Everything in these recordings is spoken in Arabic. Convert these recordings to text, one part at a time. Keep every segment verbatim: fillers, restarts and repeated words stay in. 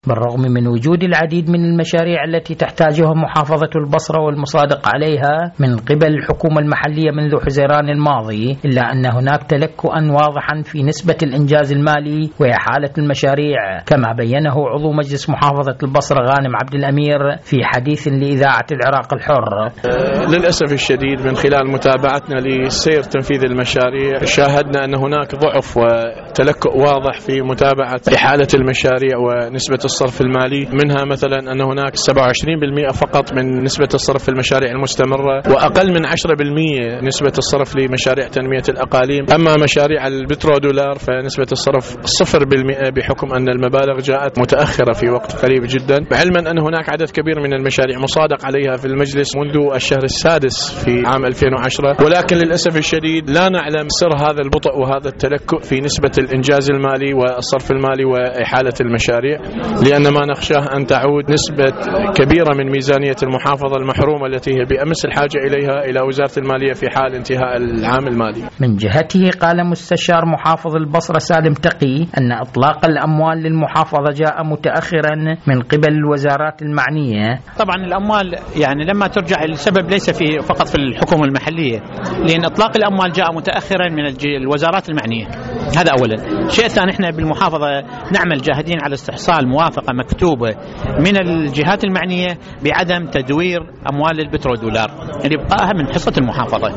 بالرغم من وجود العديد من المشاريع التي تحتاجها محافظة البصرة والمصادق عليها من قبل الحكومة المحلية منذ حزيران الماضي، إلا أن هناك تلكؤا واضحا في نسبة الإنجاز المالي وإحالة المشاريع، كما بينه عضو مجلس محافظة البصرة غانم عبد الأمير في حديث لإذاعة العراق الحر. للأسف الشديد من خلال متابعتنا لسير تنفيذ المشاريع شاهدنا أن هناك ضعف وتلكؤ واضح في متابعة إحالة المشاريع ونسبة الصرف المالي، منها مثلا أن هناك سبعة وعشرين بالمئة فقط من نسبة الصرف في المشاريع المستمرة، وأقل من عشرة بالمئة نسبة الصرف لمشاريع تنمية الأقاليم. أما مشاريع البترودولار فنسبة الصرف صفر بالمئة بحكم أن المبالغ جاءت متأخرة في وقت قريب جدا، علما أن هناك عدد كبير من المشاريع مصادق عليها في المجلس منذ الشهر السادس في عام ألفين وعشرة، ولكن للأسف الشديد لا نعلم سر هذا البطء وهذا التلكؤ في نسبة الإنجاز المالي والصرف المالي وإحالة المشاريع، لأن ما نخشاه أن تعود نسبة كبيرة من ميزانية المحافظة المحرومة التي هي بأمس الحاجة إليها إلى وزارة المالية في حال انتهاء العام المالي. من جهته قال مستشار محافظ البصرة سالم تقي أن إطلاق الأموال للمحافظة جاء متأخرا من قبل الوزارات المعنية. طبعا الأموال يعني لما ترجع السبب ليس في فقط في الحكومة المحلية، لأن إطلاق الأموال جاء متأخرا من الوزارات المعنية، هذا أولا. شيء ثاني، احنا بالمحافظة نعمل جاهدين على استحصال موافقة مكتوبة من الجهات المعنية بعدم تدوير أموال البترودولار اللي يبقاها من حصة المحافظة.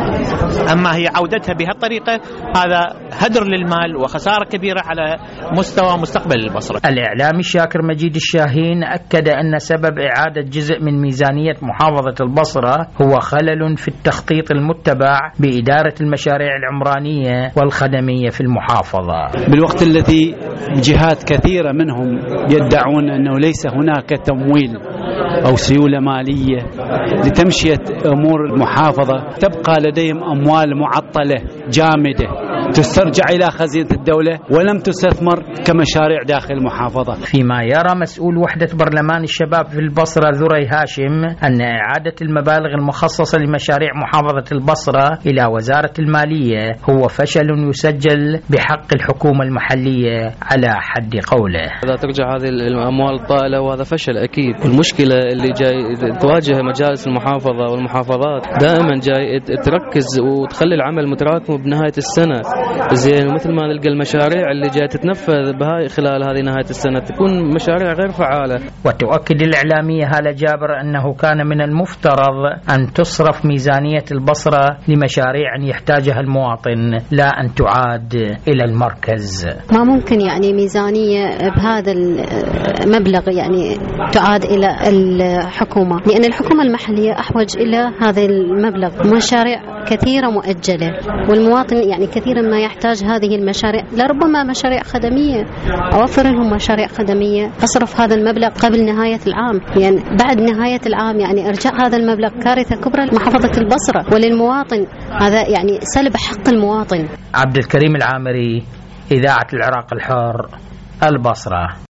أما هي عودتها بهالطريقة هذا هدر للمال وخسارة كبيرة على مستوى مستقبل البصرة. الإعلامي شاكر مجيد الشاهين أكد أن سبب إعادة جزء من ميزانية محافظة البصرة هو خلل في التخطيط المتبع بإدارة المشاريع العمرانية والخدمية في المحافظة، بالوقت الذي جهات كثيرة منهم يدعون أنه ليس هناك تمويل أو سيولة مالية لتمشية أمور المحافظة. تبقى لديهم أموال معطلة جامدة تسترجع إلى خزينة الدولة ولم تستثمر كمشاريع داخل المحافظة. فيما يرى مسؤول وحدة برلمان الشباب في البصرة ذري هاشم أن إعادة المبالغ المخصصة لمشاريع محافظة البصرة إلى وزارة المالية هو فشل يسجل بحق الحكومة المحلية على حد قوله. إذا ترجع هذه الأموال الطائلة وهذا فشل أكيد. المشكلة اللي جاي تواجه مجالس المحافظة والمحافظات دائما جاي تركز وتخلي العمل متراكم بنهاية السنة، زين مثل ما نلقى المشاريع اللي جاي تتنفذ بهاي خلال هذه نهاية السنة تكون مشاريع غير فعالة. وتؤكد الإعلامية هالة جابر أنه كان من المفترض أن تصرف ميزانية البصرة لمشاريع يحتاجها المواطن لا أن تعاد إلى المركز. ما ممكن يعني ميزانية بهذا المبلغ يعني تعاد إلى الحكومة، لأن الحكومة المحلية أحوج إلى هذا المبلغ. مشاريع كثيرة مؤجلة والمواطن يعني كثيرا ما يحتاج هذه المشاريع، لربما مشاريع خدمية أوفر لهم مشاريع خدمية، أصرف هذا المبلغ قبل نهاية العام، يعني بعد نهاية العام يعني إرجاع هذا المبلغ كارثة كبرى لمحافظة البصرة وللمواطن، هذا يعني سلب حق المواطن. عبد الكريم العامري، إذاعة العراق الحر، البصرة.